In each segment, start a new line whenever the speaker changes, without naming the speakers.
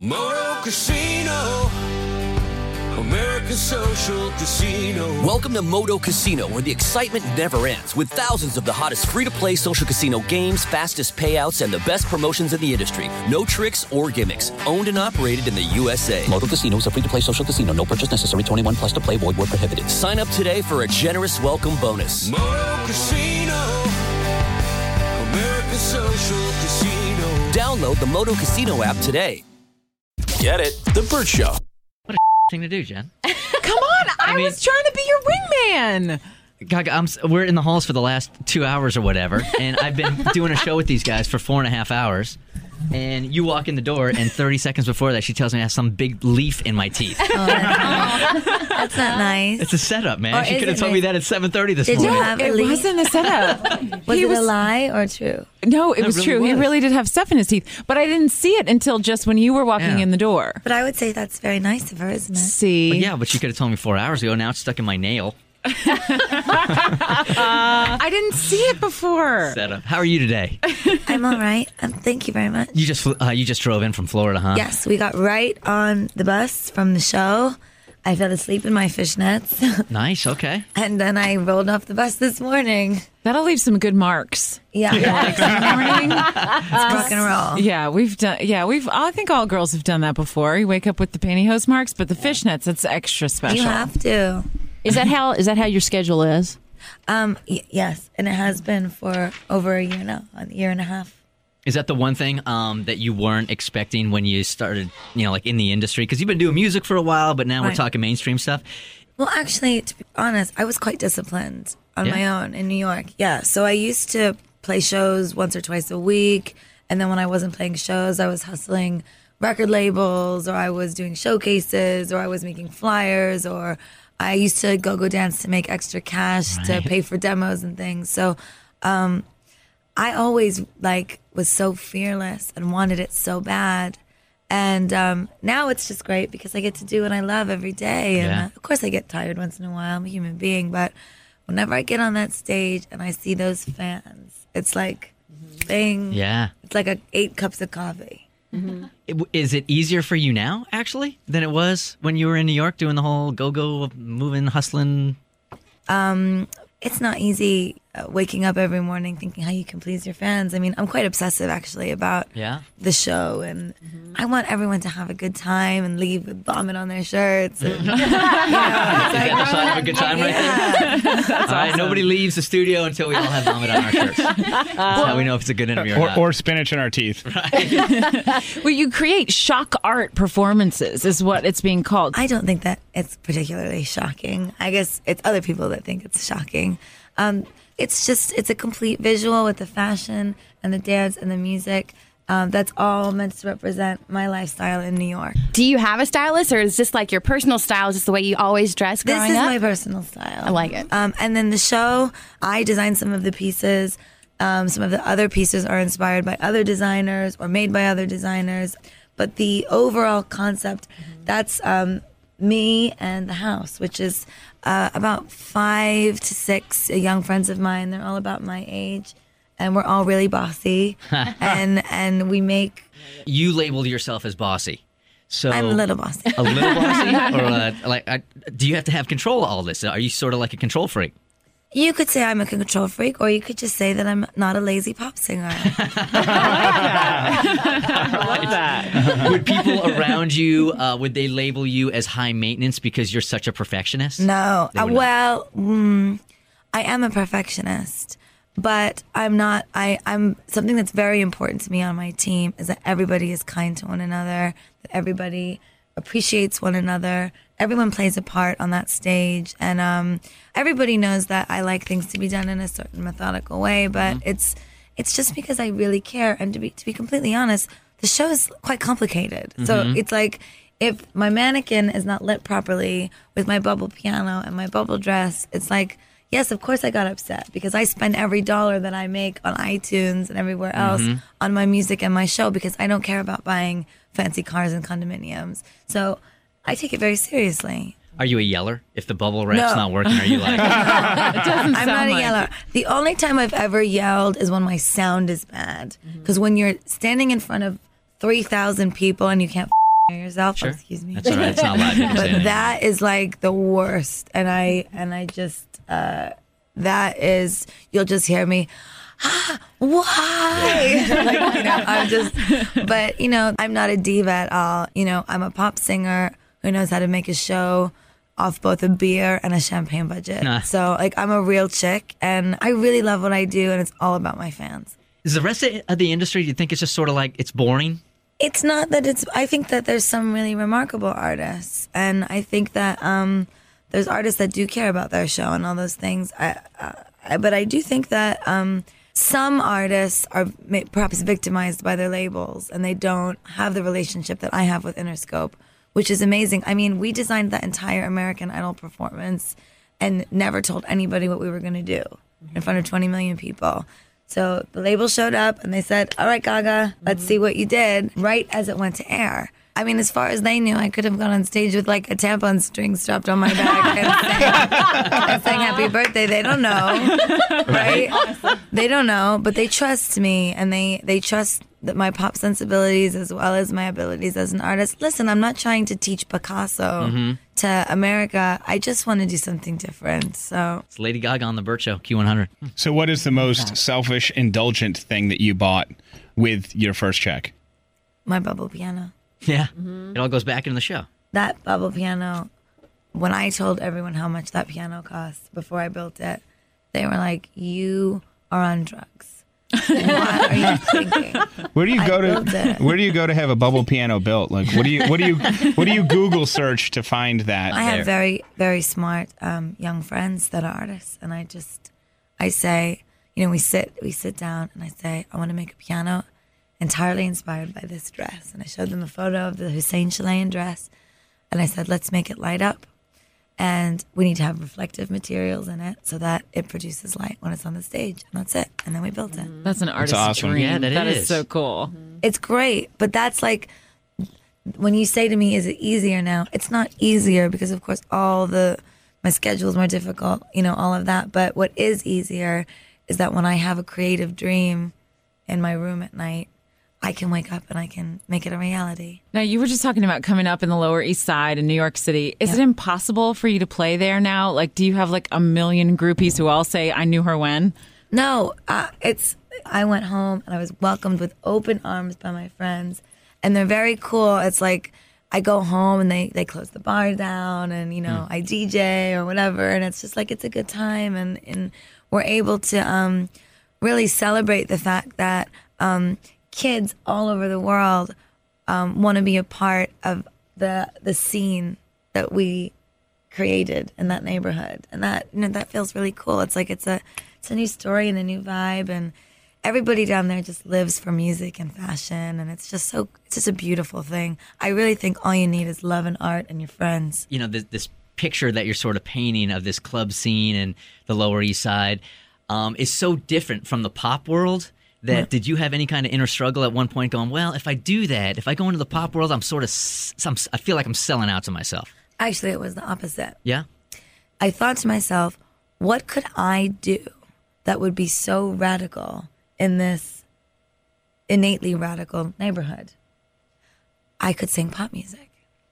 Moto Casino, American Social Casino.
Welcome to Moto Casino, where the excitement never ends, with thousands of the hottest free-to-play social casino games, fastest payouts, and the best promotions in the industry. No tricks or gimmicks. Owned and operated in the USA.
Moto Casino is a free-to-play social casino. No purchase necessary. 21 plus to play. Void where prohibited.
Sign up today for a generous welcome bonus.
Moto Casino, American Social Casino.
Download the Moto Casino app today.
Get it? The Burt Show.
What a thing to do, Jen.
Come on, I was trying to be your wingman.
Gaga, we're in the halls for the last 2 hours or whatever, and I've been doing a show with these guys for 4.5 hours. And you walk in the door, and 30 seconds before that, she tells me I have some big leaf in my teeth.
Oh, that's not nice.
It's a setup, man.
Or
She
is
could have
it
told me that at 7:30 this
Did
morning.
you have a
It
leaf?
wasn't a setup.
Was it a lie or true?
No, it was
really
true. He
was.
really did have stuff in his teeth, but I didn't see it until just when you were walking
Yeah.
in the door.
But I would say that's very nice of her, isn't it?
See?
But yeah, but she could have told me 4 hours ago. Now it's stuck in my nail.
I didn't see it before.
Setup. How are you today?
I'm all right. Thank you very much.
You just drove in from Florida, huh?
Yes, we got right on the bus from the show. I fell asleep in my fishnets,
Nice. Okay.
and then I rolled off the bus this morning.
That'll leave some good marks.
Yeah,
Next morning.
it's rock and roll.
Yeah, we've done. Yeah, I think all girls have done that before. You wake up with the pantyhose marks, but the fishnets, it's extra special.
You have to.
Is that how your schedule is?
Yes, and it has been for over a year now, a year and a half.
Is that the one thing that you weren't expecting when you started, like in the industry? Because you've been doing music for a while, but now we're
Right.
talking mainstream stuff.
Well, actually, to be honest, I was quite disciplined on
Yeah?
my own in New York. Yeah, so I used to play shows once or twice a week, and then when I wasn't playing shows, I was hustling record labels, or I was doing showcases, or I was making flyers, or I used to go dance to make extra cash to pay for demos and things. So I always was so fearless and wanted it so bad. And now it's just great because I get to do what I love every day. And
Yeah.
of course I get tired once in a while. I'm a human being. But whenever I get on that stage and I see those fans, it's like, bing.
Yeah.
It's like 8 cups of coffee.
Is it easier for you now, actually, than it was when you were in New York doing the whole go-go, moving, hustling?
It's not easy waking up every morning thinking how you can please your fans. I mean, I'm quite obsessive actually about
Yeah.
the show, and I want everyone to have a good time and leave with vomit on their shirts. And,
Is that the sign of a good time right there? All right, nobody leaves the studio until we all have vomit on our shirts. That's how we know if it's a good interview or not.
Or spinach in our teeth.
Well, you create shock art performances, is what it's being called.
I don't think that it's particularly shocking. I guess it's other people that think it's shocking. It's a complete visual with the fashion and the dance and the music. That's all meant to represent my lifestyle in New York.
Do you have a stylist, or is this like your personal style, just the way you always dress
This
growing
is
up?
my personal style.
I like it.
And then the show, I designed some of the pieces. Some of the other pieces are inspired by other designers or made by other designers. But the overall concept, that's me and the house, which is about 5 to 6 young friends of mine. They're all about my age, and we're all really bossy. and we make.
You labeled yourself as bossy. So
I'm a little bossy.
A little bossy? Or do you have to have control of all this? Are you sort of like a control freak?
You could say I'm a control freak, or you could just say that I'm not a lazy pop singer.
Would people around you, would they label you as high maintenance because you're such a perfectionist?
No.
They would not.
I am a perfectionist, but I'm not. I'm something that's very important to me on my team is that everybody is kind to one another, that everybody appreciates one another. Everyone plays a part on that stage, and everybody knows that I like things to be done in a certain methodical way. But it's just because I really care. And to be completely honest, the show is quite complicated. So it's like if my mannequin is not lit properly with my bubble piano and my bubble dress, it's like, yes, of course I got upset because I spend every dollar that I make on iTunes and everywhere else on my music and my show because I don't care about buying fancy cars and condominiums. So I take it very seriously.
Are you a yeller? If the bubble wrap's
No.
not working, are you like,
I'm not a yeller. The only time I've ever yelled is when my sound is bad. Because when you're standing in front of 3,000 people and you can't yourself.
Sure.
Oh, excuse me.
That's all right. It's not live. You can say
But
anything.
that is like the worst, and I just that is, you'll just hear me, why? Like, you know, I'm just, but you know, I'm not a diva at all. You know, I'm a pop singer who knows how to make a show off both a beer and a champagne budget.
Nah.
So like, I'm a real chick, and I really love what I do, and it's all about my fans.
Is the rest of the industry, do you think it's just sort of like it's boring?
It's not that it's, I think that there's some really remarkable artists, and I think that there's artists that do care about their show and all those things. But I do think that some artists are perhaps victimized by their labels, and they don't have the relationship that I have with Interscope, which is amazing. I mean, we designed that entire American Idol performance and never told anybody what we were going to do in front of 20 million people. So the label showed up and they said, all right, Gaga, let's see what you did, right as it went to air. I mean, as far as they knew, I could have gone on stage with like a tampon string strapped on my back and sang happy birthday. They don't know, right? They don't know, but they trust me, and they trust that my pop sensibilities as well as my abilities as an artist. Listen, I'm not trying to teach Picasso to America. I just want to do something different. So
It's Lady Gaga on The Burt Show, Q100.
So what is the most selfish, indulgent thing that you bought with your first check?
my bubble piano.
Yeah. It all goes back into the show.
That bubble piano, when I told everyone how much that piano cost before I built it, they were like, you are on drugs. What are you thinking?
Where do you
I
go
built
to?
it.
Where do you go to have a bubble piano built? Like, what do you Google search to find that?
I have very, very smart young friends that are artists, and I say, you know, we sit down, and I say, I want to make a piano entirely inspired by this dress, and I showed them a photo of the Hussein Chalayan dress, and I said, let's make it light up, and we need to have reflective materials in it so that it produces light when it's on the stage, and that's it. And then we built it.
That's an artist's
awesome.
dream.
Yeah, that
is
is.
so cool.
It's great, but that's like, when you say to me, is it easier now? It's not easier because, of course, my schedule's more difficult, you know, all of that. But what is easier is that when I have a creative dream in my room at night, I can wake up and I can make it a reality.
Now, you were just talking about coming up in the Lower East Side in New York City. Is it impossible for you to play there now? Like, do you have like a million groupies who all say, I knew her when?
No, I went home and I was welcomed with open arms by my friends, and they're very cool. It's like I go home and they close the bar down, and you know I DJ or whatever, and it's just like it's a good time, and we're able to really celebrate the fact that kids all over the world want to be a part of the scene that we created in that neighborhood, and that, you know, that feels really cool. It's like it's a new story and a new vibe, and everybody down there just lives for music and fashion, and it's just a beautiful thing. I really think all you need is love and art and your friends.
You know, this picture that you're sort of painting of this club scene and the Lower East Side is so different from the pop world. That did you have any kind of inner struggle at one point going, well, if I do that, if I go into the pop world, I feel like I'm selling out to myself?
Actually, it was the opposite.
Yeah?
I thought to myself, what could I do that would be so radical in this innately radical neighborhood? I could sing pop music.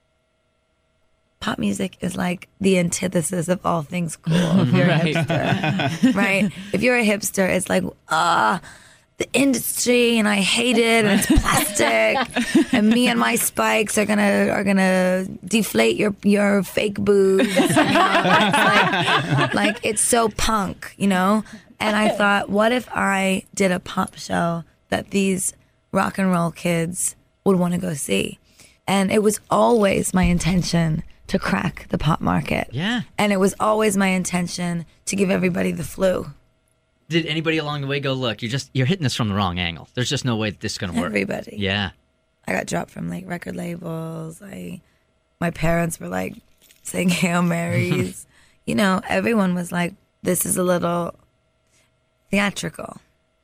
Pop music is like the antithesis of all things cool if you're a hipster, right? If you're a hipster, it's like, the industry, and I hate it, and it's plastic, and me and my spikes are gonna deflate your fake boobs. You know? It's like it's so punk, you know. And I thought, what if I did a pop show that these rock and roll kids would want to go see? And it was always my intention to crack the pop market.
Yeah.
And it was always my intention to give everybody the flu.
Did anybody along the way go, look, you're hitting this from the wrong angle. There's just no way that this is going to work.
Everybody.
Yeah.
I got dropped from like record labels. My parents were like saying Hail Marys. You know, everyone was like, this is a little theatrical.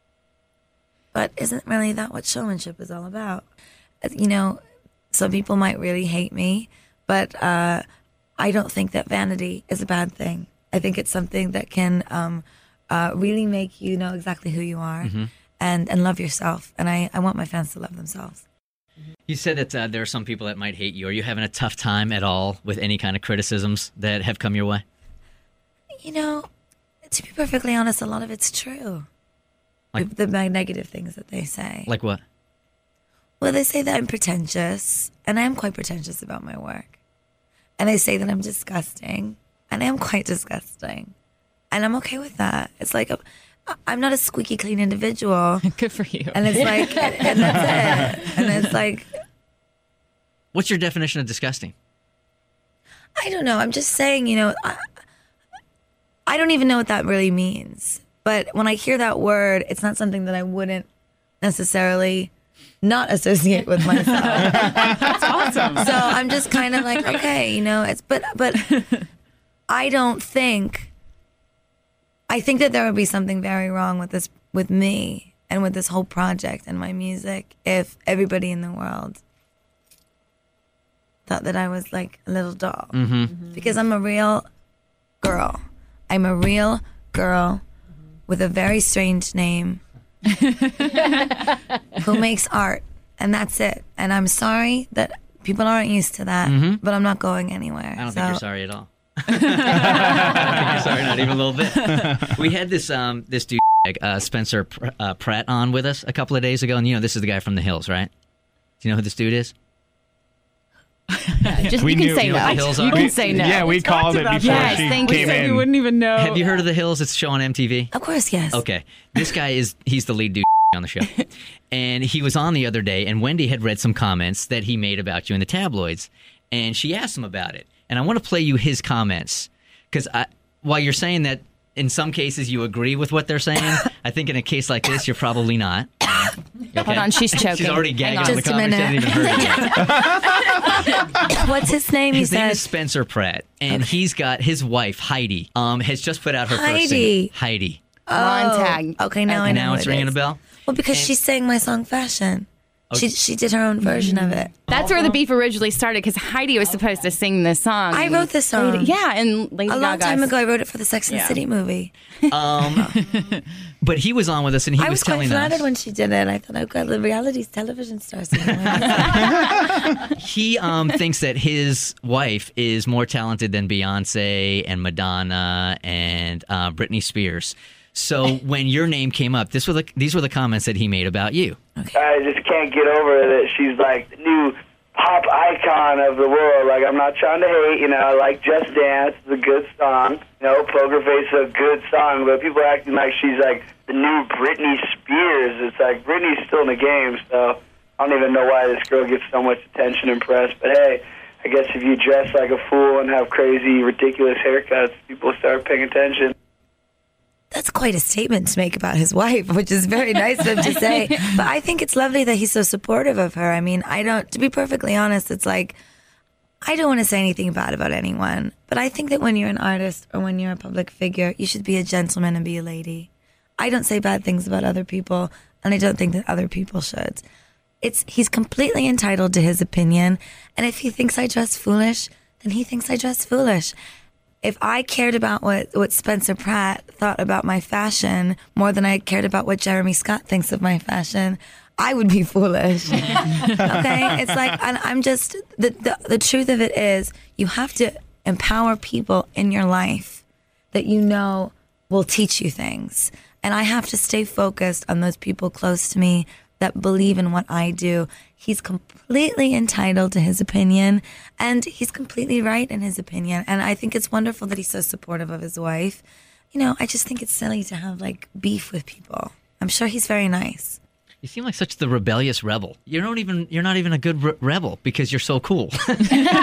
But isn't really that what showmanship is all about? You know, some people might really hate me, but I don't think that vanity is a bad thing. I think it's something that can really make you know exactly who you are and love yourself. And I want my fans to love themselves.
You said that there are some people that might hate you. Are you having a tough time at all with any kind of criticisms that have come your way?
You know, to be perfectly honest, a lot of it's true.
Like-
the negative things that they say.
Like what?
Well, they say that I'm pretentious, and I am quite pretentious about my work. And they say that I'm disgusting, and I am quite disgusting. And I'm okay with that. It's like, I'm not a squeaky clean individual.
Good for you.
And it's like, and that's it. And it's like,
What's your definition of disgusting?
I don't know. I'm just saying, you know, I don't even know what that really means. But when I hear that word, it's not something that I wouldn't necessarily not associate with myself.
That's awesome.
So I'm just kind of like, okay, you know, but I don't think, I think that there would be something very wrong with this, with me and with this whole project and my music if everybody in the world thought that I was like a little doll. Because I'm a real girl. I'm a real girl with a very strange name who makes art, and that's it. And I'm sorry that people aren't used to that, but I'm not going anywhere.
I don't think you're sorry at all. I don't think you're sorry, not even a little bit. We had this this dude, Spencer Pratt, on with us a couple of days ago, and you know this is the guy from The Hills, right? Do you know who this dude is?
Just
We
you can
knew-
say
you know
no.
what
The
Hills
You
are?
can say no.
Yeah, we called it before
Yes,
she
thank you.
came
You
in.
wouldn't even know.
Have you heard of The Hills? It's a show on MTV.
Of course, yes.
Okay. This guy he's the lead dude on the show. And he was on the other day, and Wendy had read some comments that he made about you in the tabloids. And she asked him about it. And I want to play you his comments. Because while you're saying that in some cases you agree with what they're saying, I think in a case like this, you're probably not. Okay?
Hold on, she's choking.
She's already
Hang
gagging
on.
on the
Just a
comments. She hasn't
minute.
even heard it yet.
What's his name?
His
he
name
said
is Spencer Pratt, and he's got his wife Heidi. Has just put out her first
Heidi.
single. Heidi.
Montag.
Okay, now I know.
Now
who
it's
it
ringing
is.
a bell.
Well, because she sang my song "Fashion." She did her own version of it.
That's where the beef originally started because Heidi was supposed to sing this song.
I wrote this song.
Yeah, and Lady
A long
Gaga.
time ago, I wrote it for the Sex and the City movie.
But he was on with us, and he
I
was
was quite
telling
flattered
us
when she did it. I thought, oh god, the reality television star singing.
he thinks that his wife is more talented than Beyonce and Madonna and Britney Spears. So when your name came up, these were the comments that he made about you.
I just can't get over that she's like the new pop icon of the world. Like, I'm not trying to hate, you know, like Just Dance is a good song. You know, Poker Face is a good song, but people are acting like she's like the new Britney Spears. It's like Britney's still in the game, so I don't even know why this girl gets so much attention and press. But hey, I guess if you dress like a fool and have crazy, ridiculous haircuts, people start paying attention.
That's quite a statement to make about his wife, which is very nice of him to say. But I think it's lovely that he's so supportive of her. I mean, to be perfectly honest, it's like, I don't want to say anything bad about anyone, but I think that when you're an artist or when you're a public figure, you should be a gentleman and be a lady. I don't say bad things about other people, and I don't think that other people should. He's completely entitled to his opinion, and if he thinks I dress foolish, then he thinks I dress foolish. If I cared about what Spencer Pratt thought about my fashion more than I cared about what Jeremy Scott thinks of my fashion, I would be foolish. Okay? It's like, I'm just, the truth of it is, you have to empower people in your life that you know will teach you things. And I have to stay focused on those people close to me that believe in what I do. He's completely entitled to his opinion, and he's completely right in his opinion. And I think it's wonderful that he's so supportive of his wife. You know, I just think it's silly to have like beef with people. I'm sure he's very nice.
You seem like such the rebellious rebel. You're not even a good rebel because you're so cool.
Well,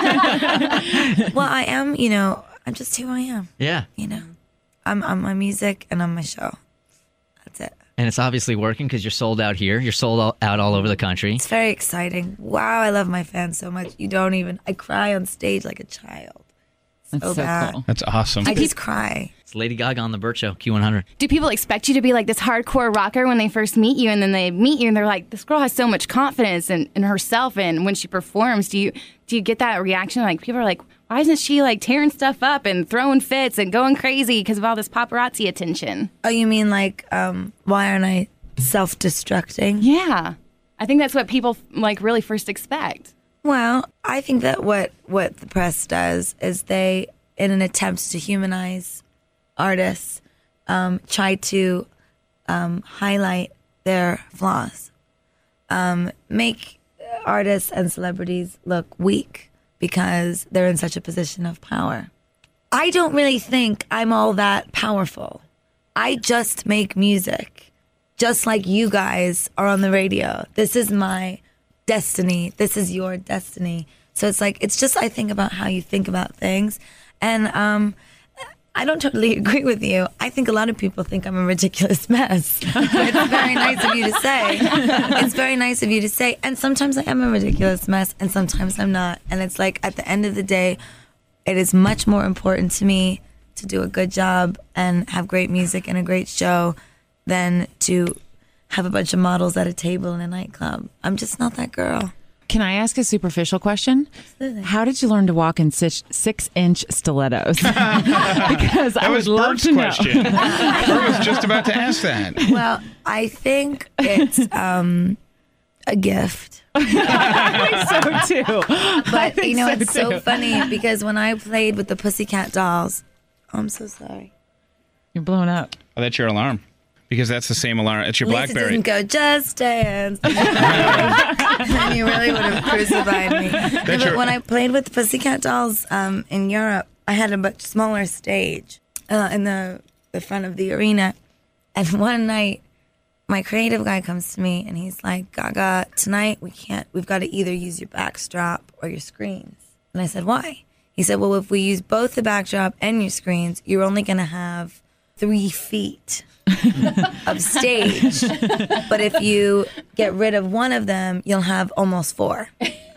I am. You know, I'm just who I am.
Yeah.
You know, I'm my music and I'm my show. That's it.
And it's obviously working because you're sold out here. You're sold out all over the country.
It's very exciting. Wow, I love my fans so much. You don't even. I cry on stage like a child.
That's so
bad.
cool.
That's awesome.
I just cry.
It's Lady Gaga on The Burt Show, Q100.
Do people expect you to be like this hardcore rocker when they first meet you, and then they meet you and they're like, this girl has so much confidence in herself, and when she performs, do you get that reaction? Like, people are like, why isn't she like tearing stuff up and throwing fits and going crazy because of all this paparazzi attention?
Oh, you mean like, why aren't I self-destructing?
Yeah. I think that's what people like really first expect.
Well, I think that what the press does is they, in an attempt to humanize artists, try to highlight their flaws, make artists and celebrities look weak because they're in such a position of power. I don't really think I'm all that powerful. I just make music, just like you guys are on the radio. This is my destiny. This is your destiny. So it's like, it's just, I think about how you think about things. And I don't totally agree with you. I think a lot of people think I'm a ridiculous mess. It's very nice of you to say. It's very nice of you to say. And sometimes I am a ridiculous mess and sometimes I'm not. And it's like, at the end of the day, it is much more important to me to do a good job and have great music and a great show than to have a bunch of models at a table in a nightclub. I'm just not that girl.
Can I ask a superficial question?
Absolutely.
How did you learn to walk in 6-inch stilettos? Because I would love to know.
Question. Bert was just about to ask that.
Well, I think it's a gift.
I think so too.
But you know, it's so funny because when I played with the Pussycat Dolls, I'm so sorry.
You're blowing up.
Oh, that's your alarm. Because that's the same alarm. It's your
At least
BlackBerry.
it doesn't go, just dance. Then you really would have crucified me. No, but when I played with the Pussycat Dolls in Europe, I had a much smaller stage in the front of the arena. And one night, my creative guy comes to me and he's like, Gaga, tonight we've got to either use your backdrop or your screens. And I said, why? He said, well, if we use both the backdrop and your screens, you're only going to have 3 feet of stage. But if you get rid of one of them, you'll have almost 4.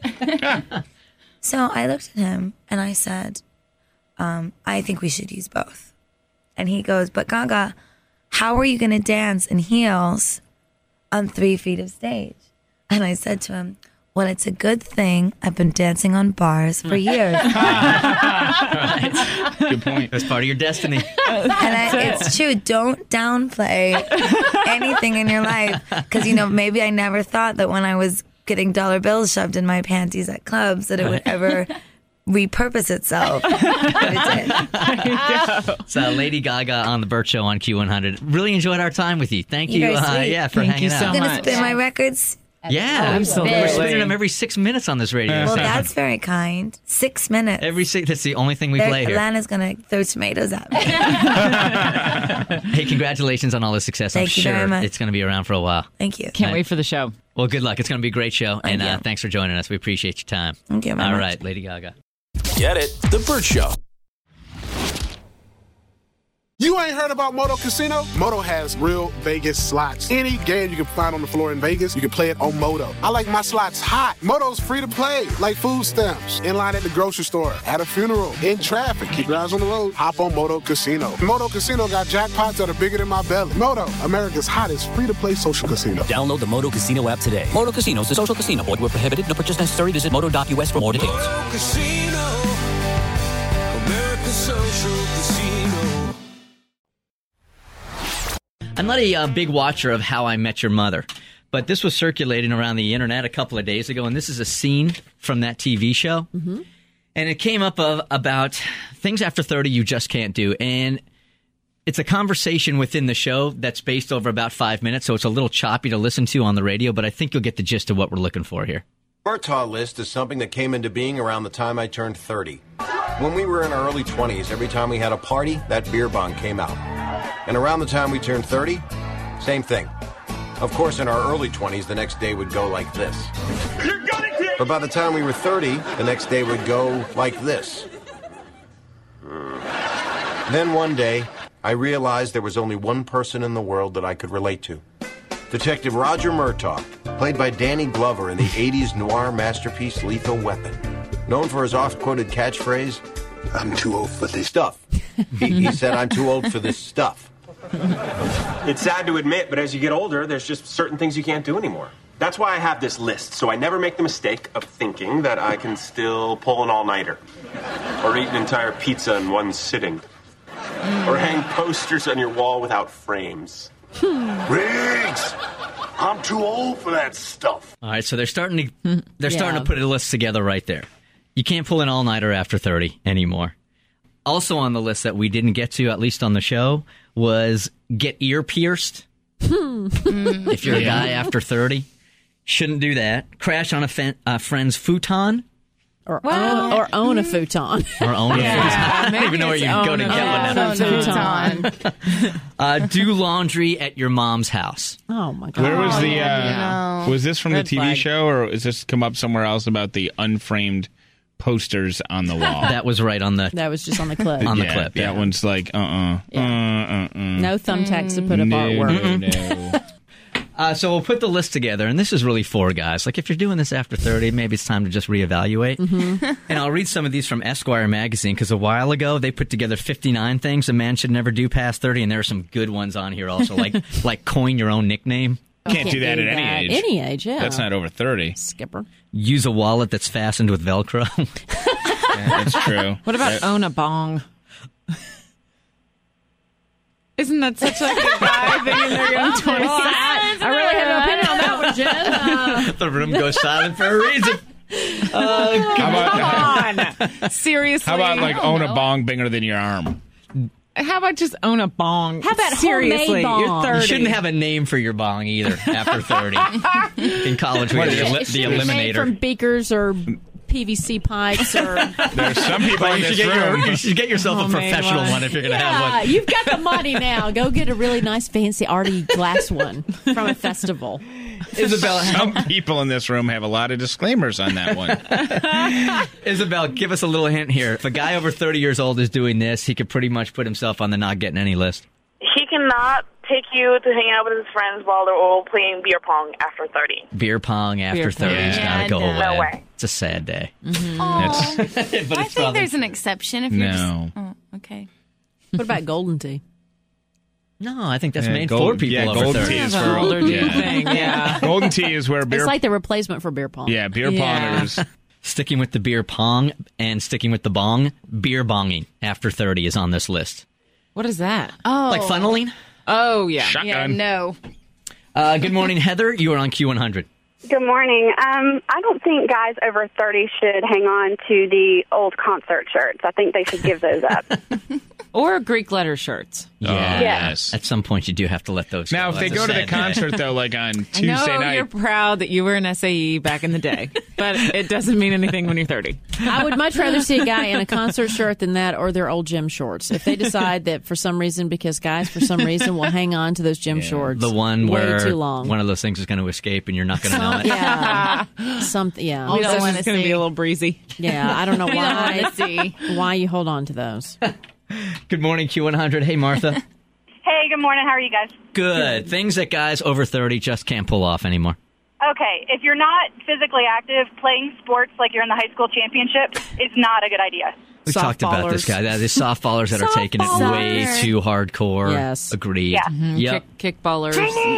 So I looked at him and I said, I think we should use both. And he goes, but Gaga, how are you going to dance in heels on 3 feet of stage? And I said to him, well, it's a good thing I've been dancing on bars for years.
Right.
Good point.
That's part of your destiny.
And it's true. Don't downplay anything in your life. Because, you know, maybe I never thought that when I was getting dollar bills shoved in my panties at clubs that it would ever repurpose itself. But it did.
So Lady Gaga on the Bert Show on Q100. Really enjoyed our time with you. Thank you.
You're sweet.
For hanging out.
I'm going to spin my records.
Yeah,
Absolutely.
We're spinning them every 6 minutes on this radio
Well,
station.
that's very kind. 6 minutes.
That's the only thing we play here.
Lana's going to throw tomatoes at me.
Hey, congratulations on all the success.
Thank you
I'm sure
very much.
it's going to be around for a while.
Thank you.
Can't wait for the show.
Well, good luck. It's going to be a great show.
Thank you.
And thanks for joining us. We appreciate your time.
Thank you very
All
much.
right, Lady Gaga.
Get it? The Bert Show.
You ain't heard about Moto Casino? Moto has real Vegas slots. Any game you can find on the floor in Vegas, you can play it on Moto. I like my slots hot. Moto's free to play, like food stamps, in line at the grocery store, at a funeral, in traffic. Keep your eyes on the road. Hop on Moto Casino. Moto Casino got jackpots that are bigger than my belly. Moto, America's hottest free-to-play social casino.
Download the Moto Casino app today. Moto Casino is a social casino. Void where prohibited. No purchase necessary. Visit moto.us for more details.
Moto Casino, America's social casino.
I'm not a big watcher of How I Met Your Mother, but this was circulating around the internet a couple of days ago, and this is a scene from that TV show. Mm-hmm. And it came up about things after 30 you just can't do. And it's a conversation within the show that's spaced over about 5 minutes, so it's a little choppy to listen to on the radio, but I think you'll get the gist of what we're looking for here.
Murtaugh list is something that came into being around the time I turned 30. When we were in our early 20s, every time we had a party, that beer bong came out. And around the time we turned 30, same thing. Of course, in our early 20s, the next day would go like this. But by the time we were 30, the next day would go like this. Then one day, I realized there was only one person in the world that I could relate to. Detective Roger Murtaugh, played by Danny Glover in the 80s noir masterpiece Lethal Weapon. Known for his oft-quoted catchphrase, "I'm too old for this stuff." He said, "I'm too old for this stuff."
It's sad to admit, but as you get older, there's just certain things you can't do anymore. That's why I have this list, so I never make the mistake of thinking that I can still pull an all-nighter, or eat an entire pizza in one sitting, or hang posters on your wall without frames.
Riggs!
I'm too old for that stuff.
All right, so they're starting to put a list together right there. You can't pull an all-nighter after 30 anymore. Also on the list that we didn't get to, at least on the show, was get ear pierced. If you're a guy after 30, shouldn't do that. Crash on a friend's futon.
Or own a futon.
Or own a futon. I don't even know where you can go to get one now. Do laundry at your mom's house.
Oh, my God.
Where was the... Was this from
Red
the TV
flag.
show, or is this come up somewhere else about the unframed posters on the wall?
That was right on the...
That was just on the clip.
On the clip,
That one's like,
No thumbtacks to put up artwork.
No.
So we'll put the list together, and this is really for guys. Like, if you're doing this after 30, maybe it's time to just reevaluate. And I'll read some of these from Esquire magazine, because a while ago, they put together 59 things a man should never do past 30, and there are some good ones on here also, like coin your own nickname.
Can't do that at any age.
Any age, yeah.
That's not over 30.
Skipper.
Use a wallet that's fastened with Velcro.
Yeah, that's true.
What about own a bong? Isn't that such like a guy thing? And they're going 20.
I really have an opinion on that one, Jen.
The room goes silent for a reason.
Come on. Seriously.
How about like own a bong bigger than your arm?
How about just own a bong?
How about
Seriously,
homemade bong?
you're 30.
You shouldn't have a name for your bong either after 30. In college, we had
It
the
should be made from
Eliminator.
beakers or PVC pipes or...
There's some people in this room.
You should get yourself a
Homemade
professional
one.
one if you're going to have one.
You've got the money now. Go get a really nice, fancy, arty glass one from a festival.
Isabel,
Some people in this room have a lot of disclaimers on that one.
Isabel, give us a little hint here. If a guy over 30 years old is doing this, he could pretty much put himself on the not getting any list.
He cannot take you to hang out with his friends while they're all playing beer pong after 30.
Beer pong after
Beer
30 is
pong.
got to go away.
No way.
It's a sad day.
Oh,
But
I
it's
think
probably-
there's an exception if you're
No.
just... Oh, okay.
What about golden tea?
No, I think that's
Yeah,
made
gold-
for people
yeah,
over
golden
30.
tea is
That's an
for
older dude
yeah.
thing, yeah.
Golden tea is where beer.
It's like the replacement for beer pong.
Yeah, beer
Yeah.
pongers.
Sticking with the beer pong and sticking with the bong, beer bonging after 30 is on this list.
What is that?
Oh.
Like funneling?
Oh, yeah.
Shotgun.
Yeah, no.
Good morning, Heather. You are on Q100.
Good morning. I don't think guys over 30 should hang on to the old concert shirts. I think they should give those up.
Or Greek letter shirts.
Yeah.
yes.
At some point, you do have to let those
Now,
go.
if they
That's
go
a
to the
sad day.
concert, though, like on
I
Tuesday
know
night,
you're proud that you were in SAE back in the day, but it doesn't mean anything when you're 30.
I would much rather see a guy in a concert shirt than that or their old gym shorts. If they decide that for some reason, because guys for some reason will hang on to those gym shorts
The one
way
where
too long.
one of those things is going to escape and you're not going to know it.
Yeah. Something, yeah.
We don't
wanna
want it's going to
see.
be a little breezy.
Yeah, I don't know
We don't
why,
want to see.
why you hold on to those.
Good morning, Q100. Hey, Martha.
Hey, good morning. How are you guys?
Good. Things that guys over 30 just can't pull off anymore.
Okay, if you're not physically active, playing sports like you're in the high school championship is not a good idea.
We talked about this guy. There's softballers that are taking it way too hardcore.
Yes.
Agreed.
Yeah.
Yep.
Kickballers.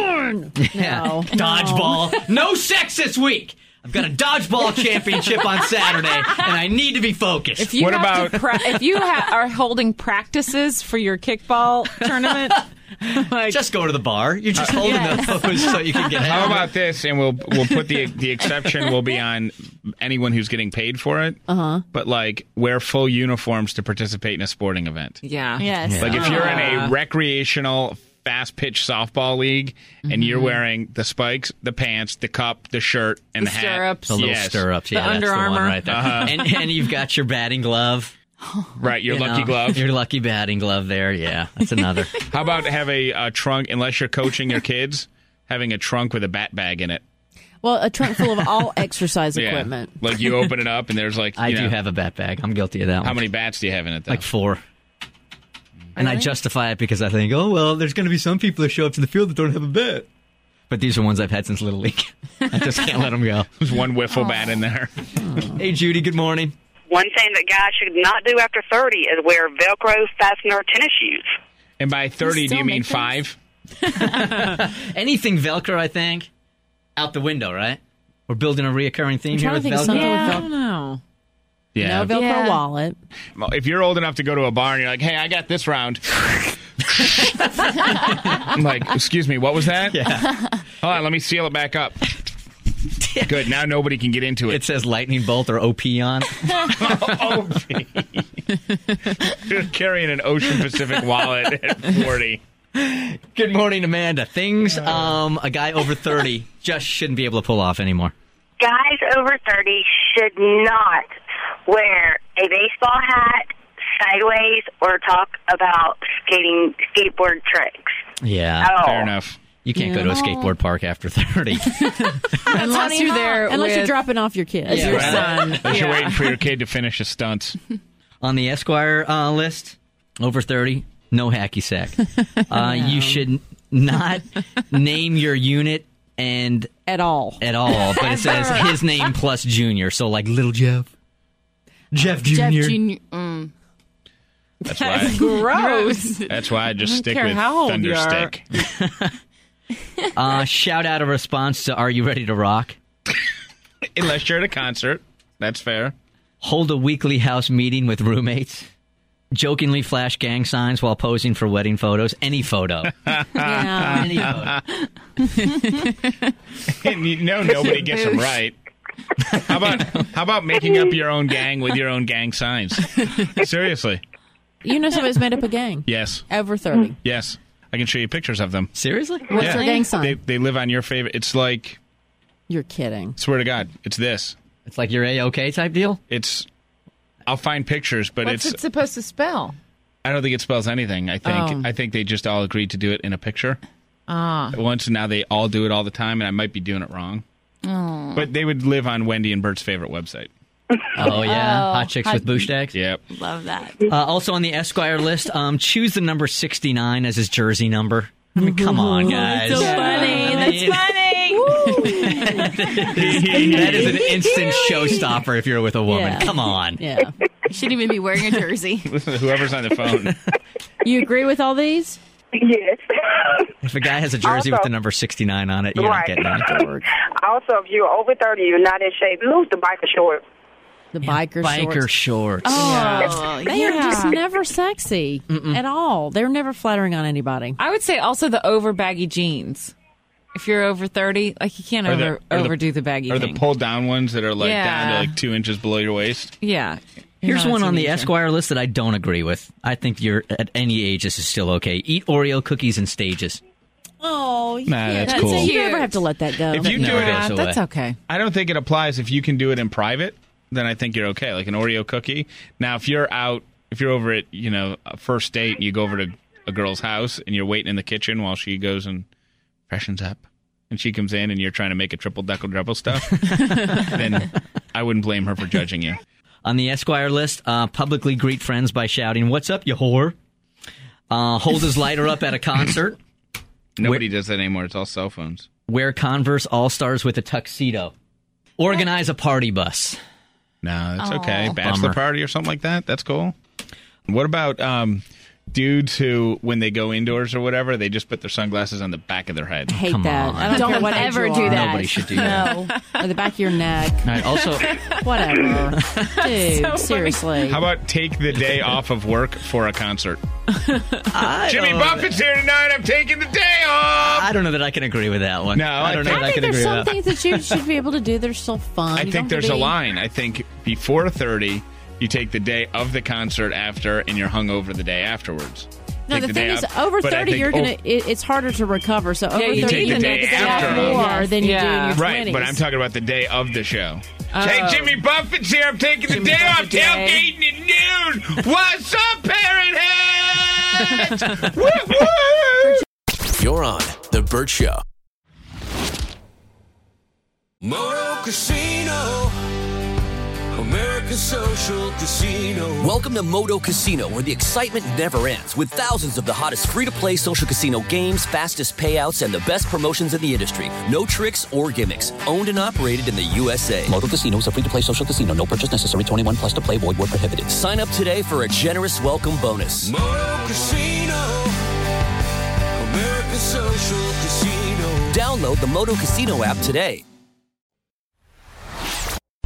Yeah.
No.
Dodgeball. No sex this week. I've got a dodgeball championship on Saturday, and I need to be focused.
If you if you are holding practices for your kickball tournament,
just go to the bar. You're just holding those so you can get
How
hammered.
about this? And we'll put the exception will be on anyone who's getting paid for it. But like wear full uniforms to participate in a sporting event.
yeah.
Yes.
Like if you're in a recreational fast pitch softball league and you're wearing the spikes, the pants, the cup, the shirt, and the hat,
stirrups.
The little
Yes.
stirrups.
The
Yeah,
Under
that's the one
Armour.
right there. And you've got your batting glove.
Right, your
You
lucky
know,
glove.
Your lucky batting glove there. Yeah, that's another.
How about have a trunk, unless you're coaching your kids, having a trunk with a bat bag in it?
Well, a trunk full of all exercise
Yeah.
equipment.
Like you open it up and there's like,
I
you
do
know,
have a bat bag. I'm guilty of that one.
how many bats do you have in it though?
Like 4. And I justify it because I think, oh, well, there's going to be some people that show up to the field that don't have a bat. But these are ones I've had since Little League. I just can't let them go.
There's one wiffle bat in there.
Hey, Judy, good morning.
One thing that guys should not do after 30 is wear Velcro fastener tennis shoes.
And by 30, do you mean 5?
Anything Velcro, I think, out the window, right? We're building a reoccurring theme
I'm
here
trying
with
to think of
Velcro.
something
I
with
don't know.
Yeah.
No Velcro wallet.
If you're old enough to go to a bar and you're like, hey, I got this round. I'm like, excuse me, what was that?
Yeah.
Hold on, let me seal it back up. Good, now nobody can get into it.
It says lightning bolt or OP on.
OP. You're carrying an Ocean Pacific wallet at 40.
Good morning, Amanda. Things a guy over 30 just shouldn't be able to pull off anymore.
Guys over 30 should not wear a baseball hat sideways or talk about skateboard tricks.
Yeah,
Oh.
Fair enough.
You can't go to a skateboard park after 30.
Unless you're there
Unless you're
with
dropping off your kid.
your son.
Unless you're waiting for your kid to finish his stunts.
On the Esquire list, over 30, no hacky sack. You should not name your unit and
at all.
But it says his name plus junior. So like little Jeff. Jeff Jr.
Jeff Jr.
That's why.
Gross.
That's why I just
I don't
stick
care
with
how old you are.
Thunderstick.
Shout out a response to Are You Ready to Rock?
Unless you're at a concert. That's fair.
Hold a weekly house meeting with roommates. Jokingly flash gang signs while posing for wedding photos. Any photo. Any photo.
And you know nobody gets them right. How about making up your own gang with your own gang signs? Seriously.
You know somebody's made up a gang.
Yes.
Over 30.
Yes. I can show you pictures of them.
Seriously?
What's their gang sign?
They live on your favorite. It's like,
You're kidding.
swear to God, it's this.
It's like your A-OK type deal?
I'll find pictures, but
What's it supposed to spell?
I don't think it spells anything. I think they just all agreed to do it in a picture. Once, and now they all do it all the time, and I might be doing it wrong. But they would live on Wendy and Bert's favorite website.
Oh, yeah. Hot Chicks with Booshtags?
Yep.
Love that.
Also on the Esquire list, choose the number 69 as his jersey number. I mean, come on, guys.
So funny. That's funny.
That is an instant showstopper if you're with a woman.
Yeah.
Come on.
Yeah.
You shouldn't even be wearing a jersey.
Whoever's on the phone.
You agree with all these?
Yes.
If a guy has a jersey with the number 69 on it, you're not getting any.
Also, if you're over 30, you're not in shape, lose the biker shorts.
The biker
shorts.
Oh, they are just never sexy at all. They're never flattering on anybody.
I would say also the over baggy jeans. If you're over 30, like you can't overdo the baggy
Or
thing.
the pull down ones that are like down to like 2 inches below your waist.
Yeah.
Here's one on the Esquire list that I don't agree with. I think you're at any age, this is still okay. Eat Oreo cookies in stages.
Oh,
Nah, that's cool.
You never have to let that go.
If you do it,
that's okay.
I don't think it applies if you can do it in private. Then I think you're okay, like an Oreo cookie. Now, if you're over at a first date and you go over to a girl's house and you're waiting in the kitchen while she goes and freshens up, and she comes in and you're trying to make a triple double stuff, then I wouldn't blame her for judging you.
On the Esquire list, publicly greet friends by shouting, "What's up, you whore?" Hold his lighter up at a concert.
Nobody does that anymore. It's all cell phones.
Wear Converse All-Stars with a tuxedo. Organize a party bus.
No, that's okay. Bachelor
Bummer.
party or something like that. That's cool. What about dudes who, when they go indoors or whatever, they just put their sunglasses on the back of their head?
I hate
Come
that.
on.
I don't care what
ever
age
do
you are.
that.
Nobody should do that.
No, or the back of your neck.
All right, also,
Whatever. Dude, seriously.
How about take the day off of work for a concert? Jimmy Buffett's here tonight. I'm taking the day off.
I don't know that I can agree with that one.
No,
I don't know that
I
I
think
can
there's
agree
some
with that.
things that you should be able to do that are still fun.
I
You
think
don't have
there's
to
a
be-
line. I think before 30, you take the day of the concert after, and you're hungover the day afterwards.
No,
Take
the
day
thing is,
off.
over
But I
30,
think
you're gonna. It's harder to recover. So over 30,
you take
you
the
can
day
make the day
after.
off more than you do in your 20s.
Right, but I'm talking about the day of the show.
Oh.
Hey, Jimmy Buffett's here. I'm taking the day off tailgating at noon. What's up, Parent Heads?
You're on The Burt Show.
Moto Casino, American Social Casino.
Welcome to Moto Casino, where the excitement never ends, with thousands of the hottest free-to-play social casino games, fastest payouts, and the best promotions in the industry. No tricks or gimmicks. Owned and operated in the USA.
Moto Casino is a free-to-play social casino. No purchase necessary. 21 plus to play. Void where prohibited.
Sign up today for a generous welcome bonus.
Moto Casino, American Social Casino.
Download the Moto Casino app today.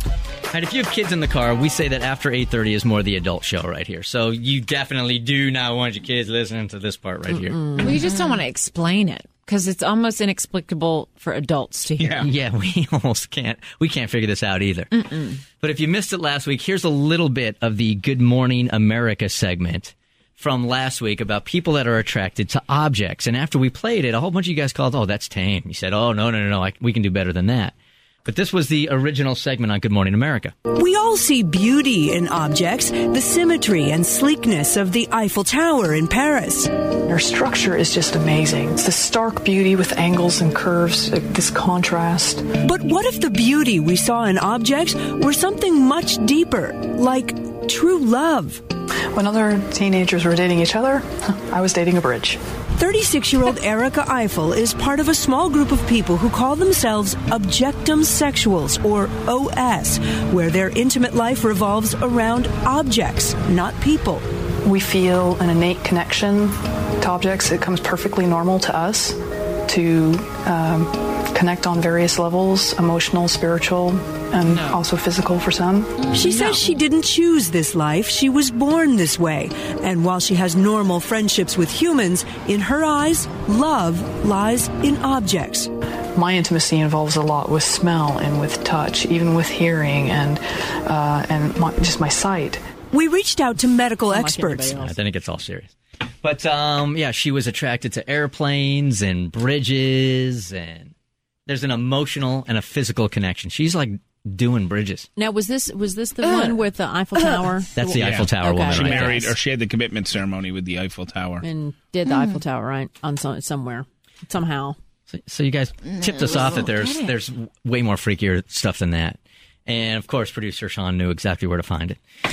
All right, if you have kids in the car, we say that after 8:30 is more the adult show right here. So you definitely do not want your kids listening to this part right here.
Well, you just don't want to explain it because it's almost inexplicable for adults to hear.
Yeah, we almost can't. We can't figure this out either. But if you missed it last week, here's a little bit of the Good Morning America segment from last week about people that are attracted to objects. And after we played it, a whole bunch of you guys called, oh, that's tame. You said, oh, no, we can do better than that. But this was the original segment on Good Morning America.
We all see beauty in objects, the symmetry and sleekness of the Eiffel Tower in Paris.
Their structure is just amazing. It's the stark beauty with angles and curves, this contrast.
But what if the beauty we saw in objects were something much deeper, like true love?
When other teenagers were dating each other, I was dating a bridge.
36-year-old Erica Eiffel is part of a small group of people who call themselves Objectum Sexuals, or OS, where their intimate life revolves around objects, not people.
We feel an innate connection to objects. It comes perfectly normal to us to connect on various levels, emotional, spiritual, and also physical for some.
She says she didn't choose this life. She was born this way. And while she has normal friendships with humans, in her eyes, love lies in objects.
My intimacy involves a lot with smell and with touch, even with hearing and just my sight.
We reached out to medical experts.
I think it's all serious. But, she was attracted to airplanes and bridges, and there's an emotional and a physical connection. She's like doing bridges.
Now, was this the one with the Eiffel Tower?
That's the Eiffel Tower woman.
She
right
married,
there.
or she had the commitment ceremony with the Eiffel Tower.
And did the Eiffel Tower, right? On somewhere. Somehow.
So you guys tipped us off that there's way more freakier stuff than that. And, of course, producer Sean knew exactly where to find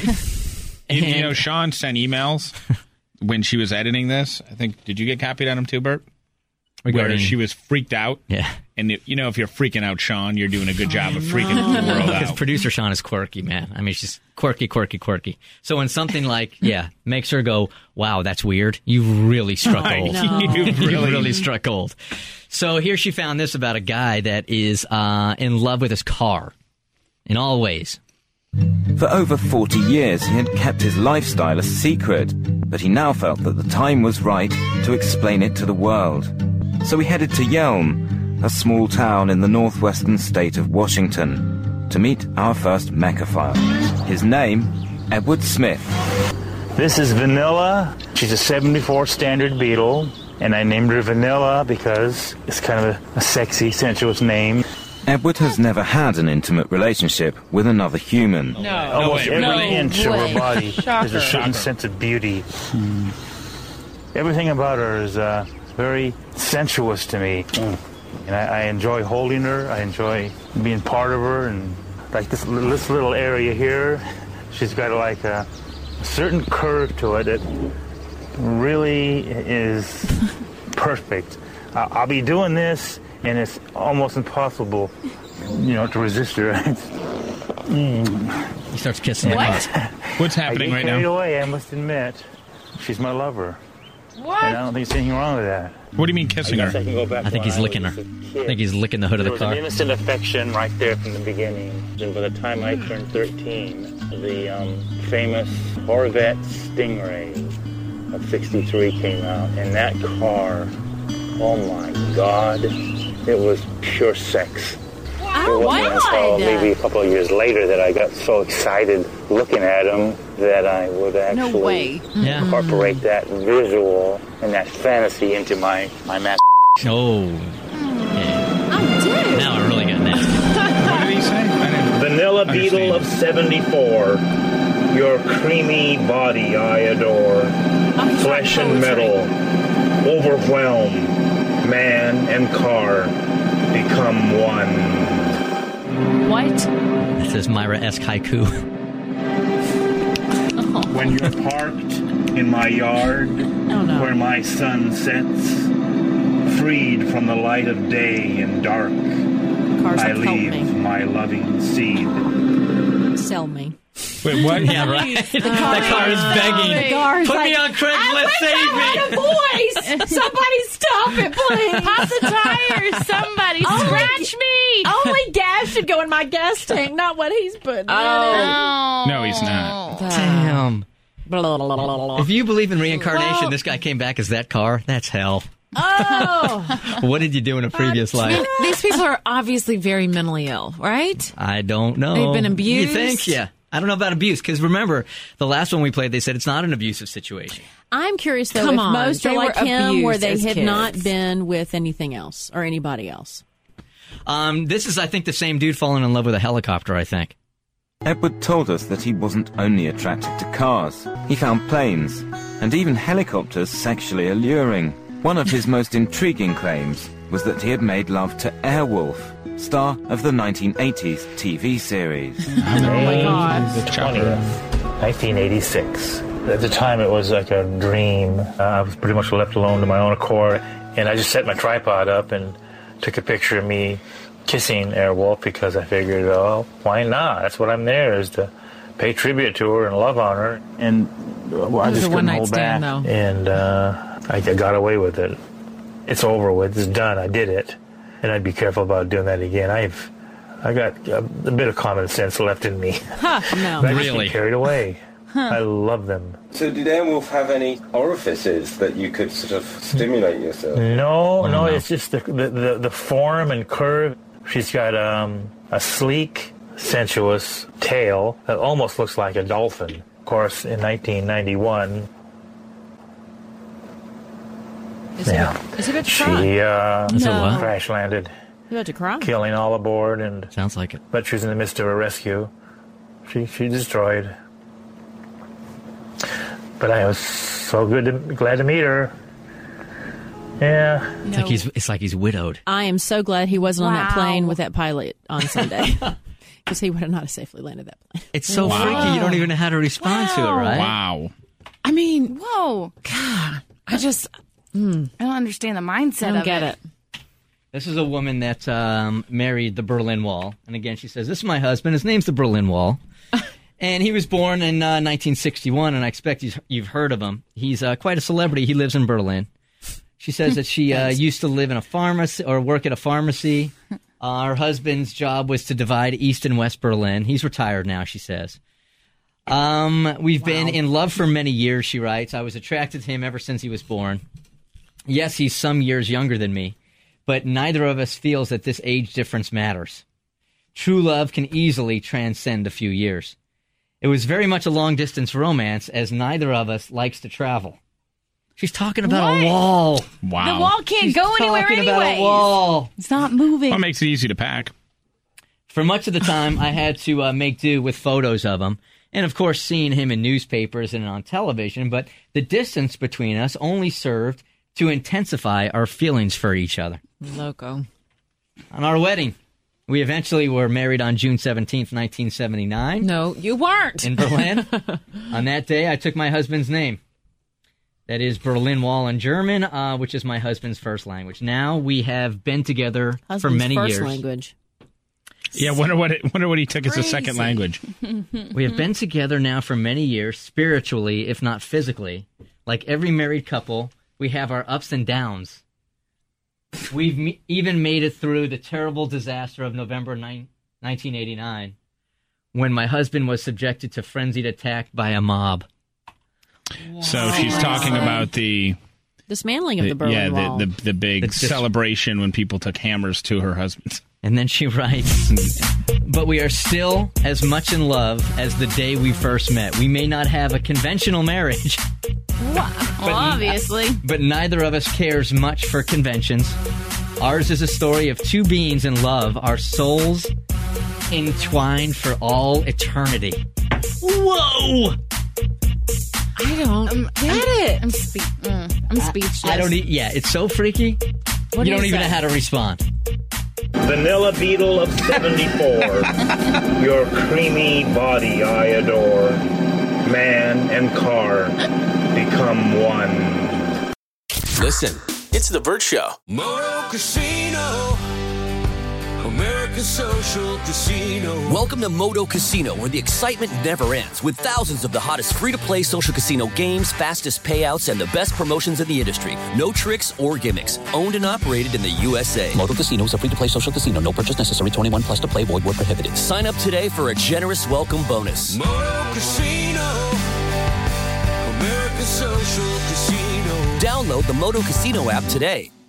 it.
Sean sent emails when she was editing this. I think, did you get copied on them too, Bert? Where she was freaked out.
Yeah.
And, if you're freaking out, Sean, you're doing a good job of freaking the world out.
Because producer Sean is quirky, man. I mean, she's quirky. So when something like, makes her go, wow, that's weird, you've really struck gold. You've really struck gold. So here she found this about a guy that is in love with his car in all ways.
For over 40 years, he had kept his lifestyle a secret, but he now felt that the time was right to explain it to the world. So we headed to Yelm, a small town in the northwestern state of Washington, to meet our first mechaphile. His name, Edward Smith.
This is Vanilla. She's a 74 Standard Beetle, and I named her Vanilla because it's kind of a sexy, sensuous name.
Edward has never had an intimate relationship with another human.
Almost every inch of her body has a certain sense of beauty. Everything about her is very sensuous to me. And I enjoy holding her. I enjoy being part of her. And like this little area here, she's got like a certain curve to it that really is perfect. I'll be doing this, and it's almost impossible, to resist her.
He starts kissing it.
What's happening right now?
I get carried away, I must admit. She's my lover.
What?
And I don't think there's anything wrong with that.
What do you mean kissing her?
I think he's licking her. I think he's licking the hood of the car.
There was an innocent affection right there from the beginning. And by the time I turned 13, the famous Corvette Stingray of 63 came out. And that car, oh my God, it was pure sex. It wasn't until maybe a couple of years later that I got so excited looking at him that I would actually incorporate that visual and that fantasy into my mass.
Oh. Now I'm really getting that.
What did he say?
Vanilla Beetle of 74. Your creamy body I adore. Flesh and metal. Overwhelm. Man and car become one.
What?
This is Myra-esque haiku.
When you're parked in my yard, where my sun sets, freed from the light of day and dark, I leave my loving seed.
Sell me.
Wait, what?
Yeah, right.
The
That car is begging.
The car is
Put
like,
me on Craigslist, save me.
I a voice. Somebody stop it, please.
Pop the tires. Somebody scratch me.
Only gas should go in my gas tank, not what he's putting in it.
No, he's not.
Damn.
Blah, blah, blah, blah, blah.
If you believe in reincarnation,
Well-
this guy came back as that car. That's hell.
Oh.
What did you do in a previous life?
These people are obviously very mentally ill, right?
I don't know.
They've been abused?
You think? Yeah. I don't know about abuse, because remember, the last one we played, they said it's not an abusive situation.
I'm curious, though,
Come
if
on,
most
they
are like
were
him, where
abused
they
as
have
kids.
not been with anything else or anybody else.
This is, I think, the same dude falling in love with a helicopter, I think.
Edward told us that he wasn't only attracted to cars. He found planes, and even helicopters, sexually alluring. One of his most intriguing claims was that he had made love to Airwolf, star of the 1980s TV series.
Oh, my God.
The 20th, 1986. At the time, it was like a dream. I was pretty much left alone to my own accord, and I just set my tripod up and took a picture of me kissing Airwolf because I figured, oh, why not? That's what I'm there, is to pay tribute to her and love on her. And I just couldn't hold back. And I got away with it. It's over with. It's done. I did it. And I'd be careful about doing that again. I got a bit of common sense left in me.
Huh, no.
But I just get carried away. I love them.
So did Airwolf have any orifices that you could sort of stimulate yourself?
No, it's just the form and curve. She's got a sleek, sensuous tail that almost looks like a dolphin. Of course, in 1991...
Is he about to cry?
She crash landed,
You about to cry?
killing all aboard, and
sounds like it.
But she was in the midst of a rescue. She destroyed. But I was so glad to meet her. Yeah,
It's like he's widowed.
I am so glad he wasn't on that
Wow.
plane with that pilot on Sunday. Because he would have not safely landed that plane.
It's so freaky. You don't even know how to respond to it, right?
Wow.
I mean,
whoa.
God, I just...
I don't understand the mindset
I don't
of
get
it.
This is a woman that married the Berlin Wall. And again, she says, this is my husband. His name's the Berlin Wall. And he was born in 1961, and I expect you've heard of him. He's quite a celebrity. He lives in Berlin. She says that she used to live in a pharmacy or work at a pharmacy. Her husband's job was to divide East and West Berlin. He's retired now, she says. We've been in love for many years, she writes. I was attracted to him ever since he was born. Yes, he's some years younger than me, but neither of us feels that this age difference matters. True love can easily transcend a few years. It was very much a long-distance romance, as neither of us likes to travel. She's talking about a wall.
Wow.
The wall can't go anywhere
talking
anyway.
about a wall.
It's not moving.
Well, it makes it easy to pack.
For much of the time, I had to make do with photos of him, and of course seeing him in newspapers and on television, but the distance between us only served to intensify our feelings for each other.
Loco.
On our wedding, we eventually were married on June 17th, 1979.
No, you weren't.
In Berlin. On that day, I took my husband's name. That is Berlin Wall in German, which is my husband's first language. Now we have been together for many
first
years.
language.
Yeah, wonder what he took as a second language.
We have been together now for many years, spiritually, if not physically. Like every married couple, we have our ups and downs. We've even made it through the terrible disaster of November 1989, when my husband was subjected to frenzied attack by a mob.
So she's talking about the
dismantling of the Berlin Wall.
the big celebration when people took hammers to her husband.
And then she writes, but we are still as much in love as the day we first met. We may not have a conventional marriage.
Well, obviously.
But neither of us cares much for conventions. Ours is a story of two beings in love, our souls entwined for all eternity. Whoa!
I don't get it.
I'm speechless.
I don't yeah, it's so freaky.
What
you don't
is
even know
that?
how to respond.
Vanilla Beetle of 74. Your creamy body I adore. Man and car become one.
Listen, it's The Burt Show.
Moto Casino, America American Social Casino.
Welcome to Moto Casino, where the excitement never ends, with thousands of the hottest free-to-play social casino games, fastest payouts, and the best promotions in the industry. No tricks or gimmicks. Owned and operated in the USA.
Moto Casino is a free-to-play social casino. No purchase necessary. 21 plus to play. Void where prohibited.
Sign up today for a generous welcome bonus.
Moto Casino. American Social Casino.
Download the Moto Casino app today.